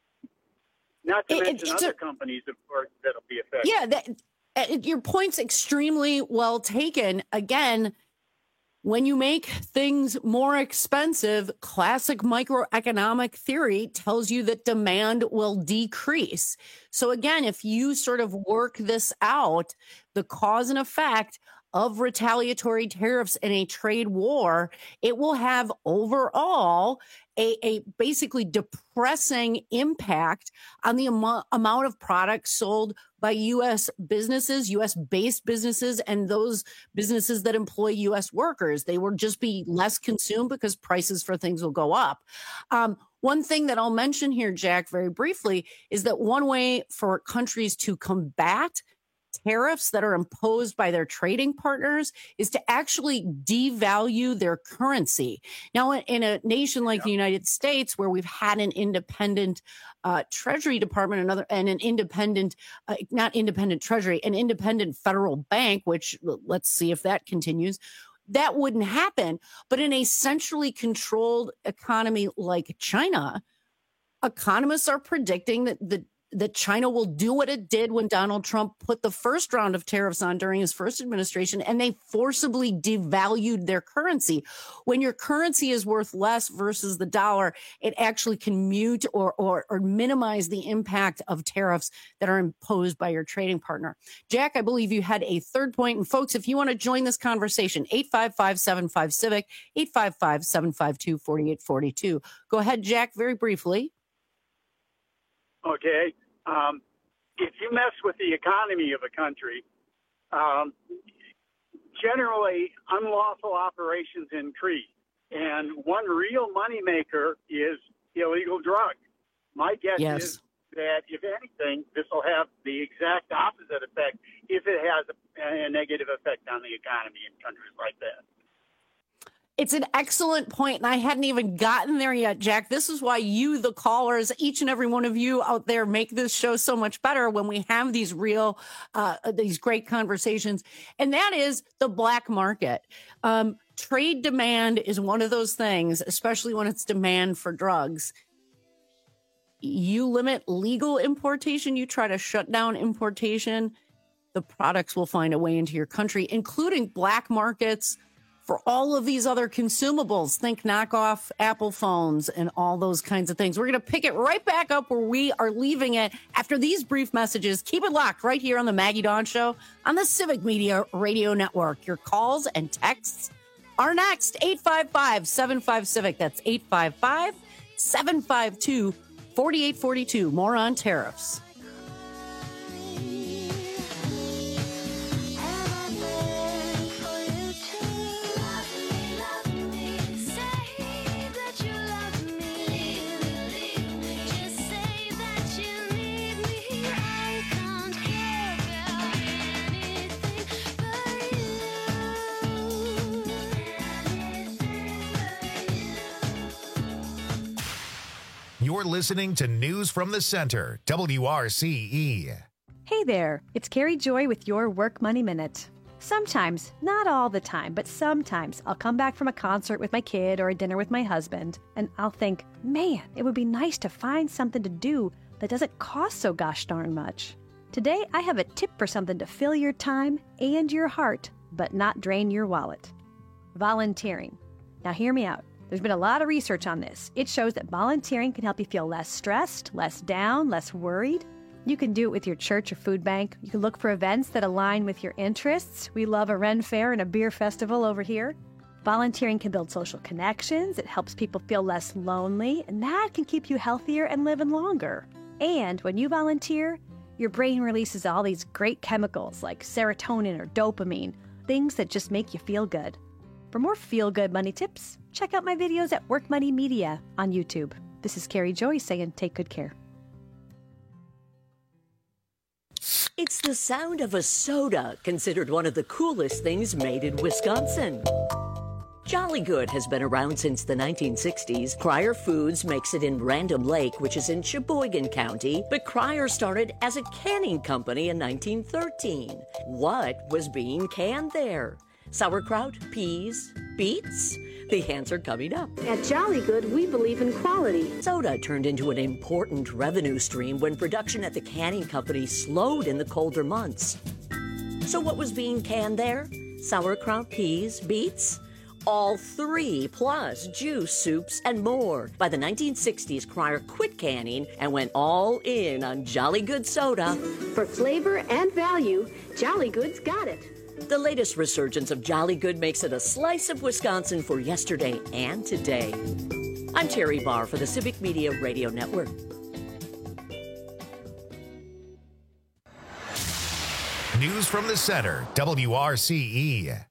Not to mention other companies, of course, that'll be affected. Yeah, your point's extremely well taken. Again, when you make things more expensive, classic microeconomic theory tells you that demand will decrease. So again, if you sort of work this out, the cause and effect of retaliatory tariffs in a trade war, it will have overall a basically depressing impact on the amount of products sold by U.S. businesses, U.S.-based businesses, and those businesses that employ U.S. workers. They will just be less consumed because prices for things will go up. One thing that I'll mention here, Jack, very briefly, is that one way for countries to combat tariffs that are imposed by their trading partners is to actually devalue their currency. Now, in a nation like the United States, where we've had an independent Treasury Department, an independent, not independent Treasury, an independent federal bank, which let's see if that continues, that wouldn't happen. But in a centrally controlled economy like China, economists are predicting that China will do what it did when Donald Trump put the first round of tariffs on during his first administration, and they forcibly devalued their currency. When your currency is worth less versus the dollar, it actually can mute or minimize the impact of tariffs that are imposed by your trading partner. Jack, I believe you had a third point. And folks, if you want to join this conversation, 855-75-CIVIC, 855-752-4842. Go ahead, Jack, very briefly. Okay. If you mess with the economy of a country, generally unlawful operations increase. And one real moneymaker is illegal drugs. My guess is that, if anything, this will have the exact opposite effect if it has a negative effect on the economy in countries like that. It's an excellent point, and I hadn't even gotten there yet, Jack. This is why you, the callers, each and every one of you out there, make this show so much better when we have these real, these great conversations. And that is the black market. Trade demand is one of those things, especially when it's demand for drugs. You limit legal importation, you try to shut down importation, the products will find a way into your country, including black markets for all of these other consumables. Think knockoff Apple phones and all those kinds of things. We're going to pick it right back up where we are leaving it after these brief messages. Keep it locked right here on the Maggie Dawn Show on the Civic Media Radio Network. Your calls and texts are next. 855-75-CIVIC. That's 855-752-4842. More on tariffs. You're listening to News from the Center, WRCE. Hey there, it's Carrie Joy with your Work Money Minute. Sometimes, not all the time, but sometimes I'll come back from a concert with my kid or a dinner with my husband, and I'll think, man, it would be nice to find something to do that doesn't cost so gosh darn much. Today, I have a tip for something to fill your time and your heart, but not drain your wallet. Volunteering. Now hear me out. There's been a lot of research on this. It shows that volunteering can help you feel less stressed, less down, less worried. You can do it with your church or food bank. You can look for events that align with your interests. We love a Ren Fair and a beer festival over here. Volunteering can build social connections. It helps people feel less lonely, and that can keep you healthier and living longer. And when you volunteer, your brain releases all these great chemicals like serotonin or dopamine, things that just make you feel good. For more feel-good money tips, check out my videos at Work Money Media on YouTube. This is Carrie Joy saying take good care. It's the sound of a soda, considered one of the coolest things made in Wisconsin. Jolly Good has been around since the 1960s. Cryer Foods makes it in Random Lake, which is in Sheboygan County, but Cryer started as a canning company in 1913. What was being canned there? Sauerkraut, peas, beets? The answer coming up. At Jolly Good, we believe in quality. Soda turned into an important revenue stream when production at the canning company slowed in the colder months. So what was being canned there? Sauerkraut, peas, beets? All three, plus juice, soups, and more. By the 1960s, Cryer quit canning and went all in on Jolly Good soda. For flavor and value, Jolly Good's got it. The latest resurgence of Jolly Good makes it a slice of Wisconsin for yesterday and today. I'm Terry Barr for the Civic Media Radio Network. News from the Center, WRCE.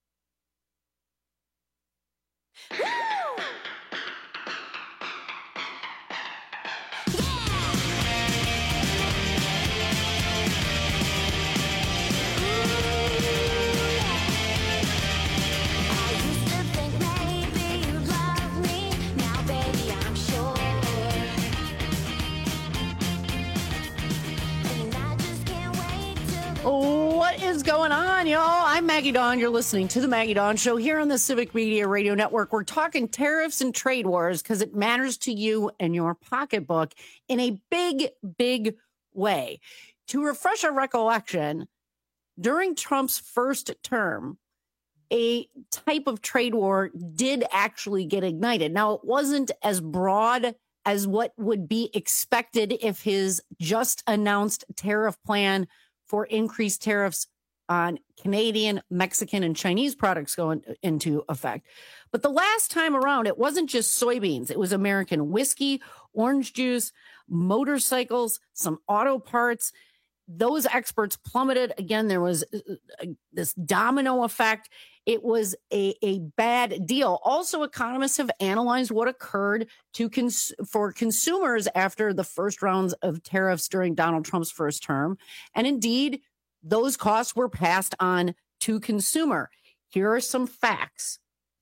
What is going on, y'all? I'm Maggie Dawn. You're listening to the Maggie Dawn Show here on the Civic Media Radio Network. We're talking tariffs and trade wars because it matters to you and your pocketbook in a big, big way. To refresh our recollection, during Trump's first term, a type of trade war did actually get ignited. Now, it wasn't as broad as what would be expected if his just announced tariff plan for increased tariffs on Canadian, Mexican, and Chinese products go into effect. But the last time around, it wasn't just soybeans. It was American whiskey, orange juice, motorcycles, some auto parts. Those exports plummeted. Again, there was this domino effect. It was a bad deal. Also, economists have analyzed what occurred for consumers after the first rounds of tariffs during Donald Trump's first term. And indeed, those costs were passed on to consumer. Here are some facts.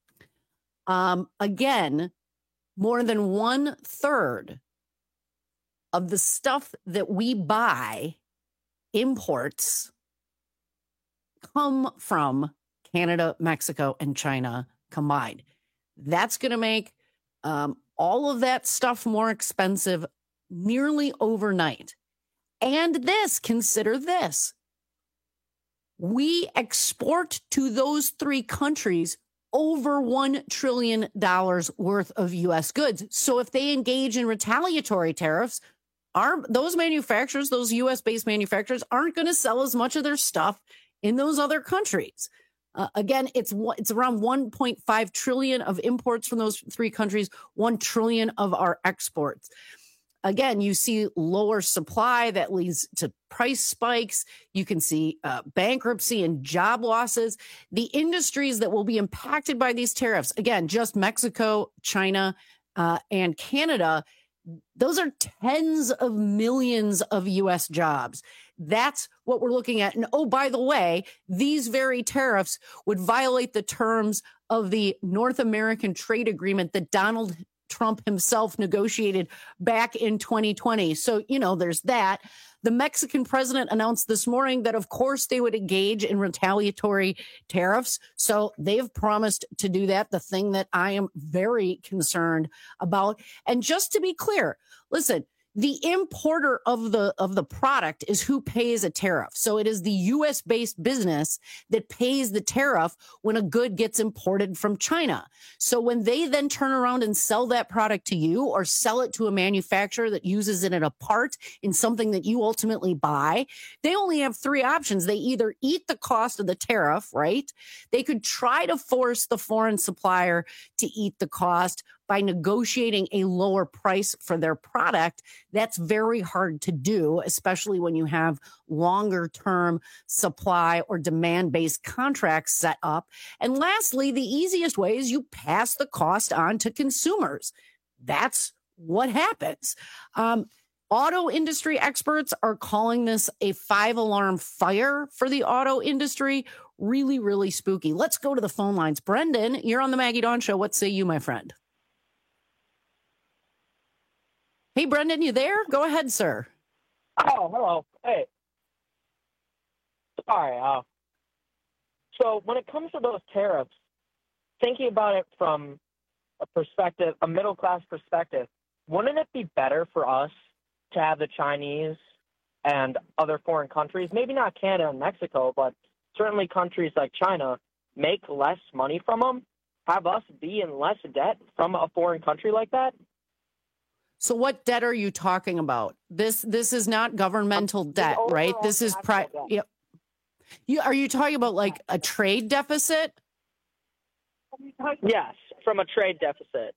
Again, more than 1/3 of the stuff that we buy, imports, come from Canada, Mexico, and China combined. That's going to make all of that stuff more expensive nearly overnight. And consider this. We export to those three countries over $1 trillion worth of U.S. goods. So if they engage in retaliatory tariffs, those manufacturers, those U.S.-based manufacturers, aren't going to sell as much of their stuff in those other countries. Again, it's around 1.5 trillion of imports from those three countries, 1 trillion of our exports. Again, you see lower supply that leads to price spikes. You can see bankruptcy and job losses. The industries that will be impacted by these tariffs, again, just Mexico, China, and Canada, those are tens of millions of U.S. jobs. That's what we're looking at. And oh, by the way, these very tariffs would violate the terms of the North American Trade Agreement that Donald Trump himself negotiated back in 2020. So, there's that. The Mexican president announced this morning that, of course, they would engage in retaliatory tariffs. So they've promised to do that, the thing that I am very concerned about. And just to be clear, listen, the importer of the product is who pays a tariff. So it is the U.S. based business that pays the tariff when a good gets imported from China. So when they then turn around and sell that product to you or sell it to a manufacturer that uses it in a part in something that you ultimately buy, they only have three options. They either eat the cost of the tariff, right? They could try to force the foreign supplier to eat the cost by negotiating a lower price for their product. That's very hard to do, especially when you have longer term supply or demand based contracts set up. And lastly, the easiest way is you pass the cost on to consumers. That's what happens. Auto industry experts are calling this a 5-alarm fire for the auto industry. Really, really spooky. Let's go to the phone lines. Brendan, you're on the Maggie Dawn Show. What say you, my friend? Hey, Brendan, you there? Go ahead, sir. Oh, hello. Hey. Sorry. So when it comes to those tariffs, thinking about it from a middle-class perspective, wouldn't it be better for us to have the Chinese and other foreign countries, maybe not Canada and Mexico, but certainly countries like China, make less money from them, have us be in less debt from a foreign country like that? So what debt are you talking about? This is not governmental debt, right? This is Yep. Are you talking about like a trade deficit? Yes, from a trade deficit.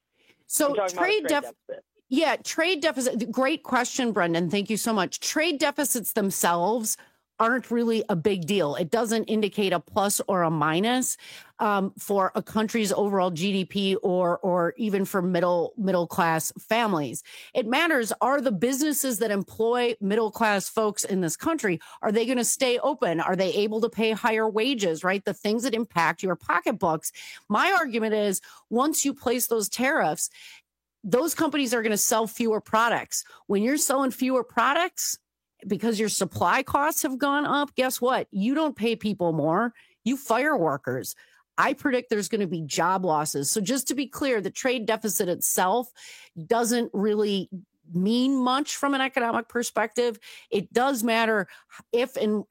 So trade deficit. Yeah, trade deficit. Great question, Brendan. Thank you so much. Trade deficits themselves aren't really a big deal. It doesn't indicate a plus or a minus for a country's overall GDP or even for middle class families. It matters, are the businesses that employ middle class folks in this country, are they going to stay open? Are they able to pay higher wages, right? The things that impact your pocketbooks. My argument is once you place those tariffs, those companies are going to sell fewer products. When you're selling fewer products, because your supply costs have gone up, guess what? You don't pay people more. You fire workers. I predict there's going to be job losses. So just to be clear, the trade deficit itself doesn't really mean much from an economic perspective. It does matter if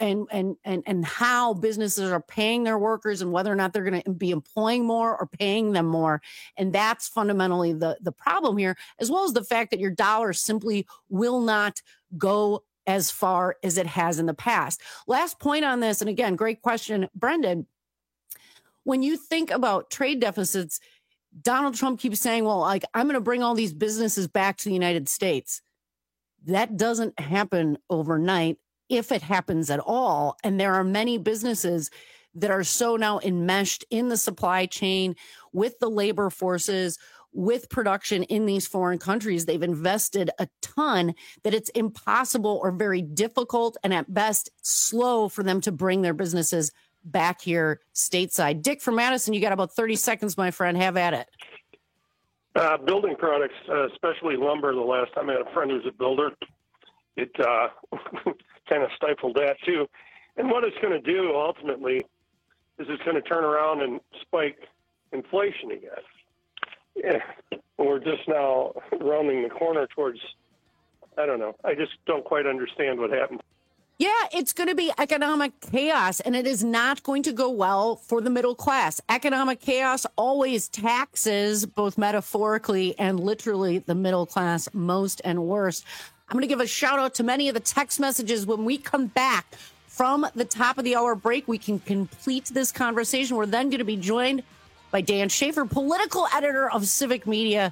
and how businesses are paying their workers and whether or not they're going to be employing more or paying them more. And that's fundamentally the problem here, as well as the fact that your dollar simply will not go as far as it has in the past. Last point on this, and again, great question, Brendan. When you think about trade deficits, Donald Trump keeps saying, well, like, I'm going to bring all these businesses back to the United States. That doesn't happen overnight, if it happens at all. And there are many businesses that are so now enmeshed in the supply chain with the labor forces, with production in these foreign countries. They've invested a ton that it's impossible or very difficult and at best slow for them to bring their businesses back here stateside. Dick from Madison, you got about 30 seconds, my friend. Have at it. Building products, especially lumber. The last time I had a friend who's a builder, it kind of stifled that too. And what it's going to do ultimately is it's going to turn around and spike inflation again. Yeah, we're just now rounding the corner towards, I don't know. I just don't quite understand what happened. Yeah, it's going to be economic chaos, and it is not going to go well for the middle class. Economic chaos always taxes, both metaphorically and literally, the middle class most and worst. I'm going to give a shout out to many of the text messages. When we come back from the top of the hour break, we can complete this conversation. We're then going to be joined by Dan Schaefer, political editor of Civic Media.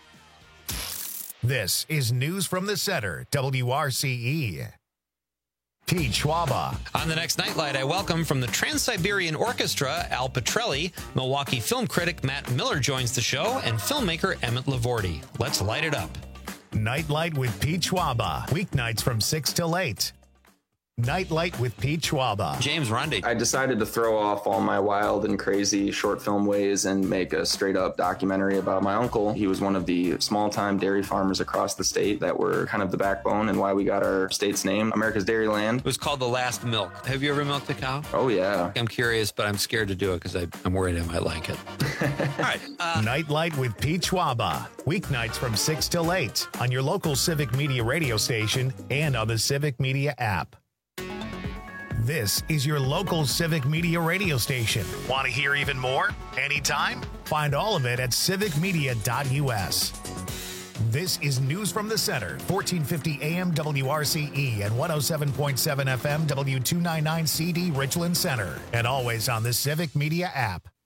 This is News from the Center, WRCE. Pete Schwaba. On the next Nightlight, I welcome from the Trans-Siberian Orchestra, Al Petrelli. Milwaukee film critic Matt Miller joins the show, and filmmaker Emmett Lavorti. Let's light it up. Nightlight with Pete Schwaba. Weeknights from 6 till 8. Nightlight with Pete Schwaba. James Rundy. I decided to throw off all my wild and crazy short film ways and make a straight-up documentary about my uncle. He was one of the small-time dairy farmers across the state that were kind of the backbone and why we got our state's name, America's Dairyland. It was called The Last Milk. Have you ever milked a cow? Oh, yeah. I'm curious, but I'm scared to do it because I'm worried I might like it. All right. Nightlight with Pete Schwaba. Weeknights from 6 till 8 on your local Civic Media radio station and on the Civic Media app. This is your local Civic Media radio station. Want to hear even more? Anytime? Find all of it at civicmedia.us. This is News from the Center, 1450 AM WRCE and 107.7 FM W299CD Richland Center, and always on the Civic Media app.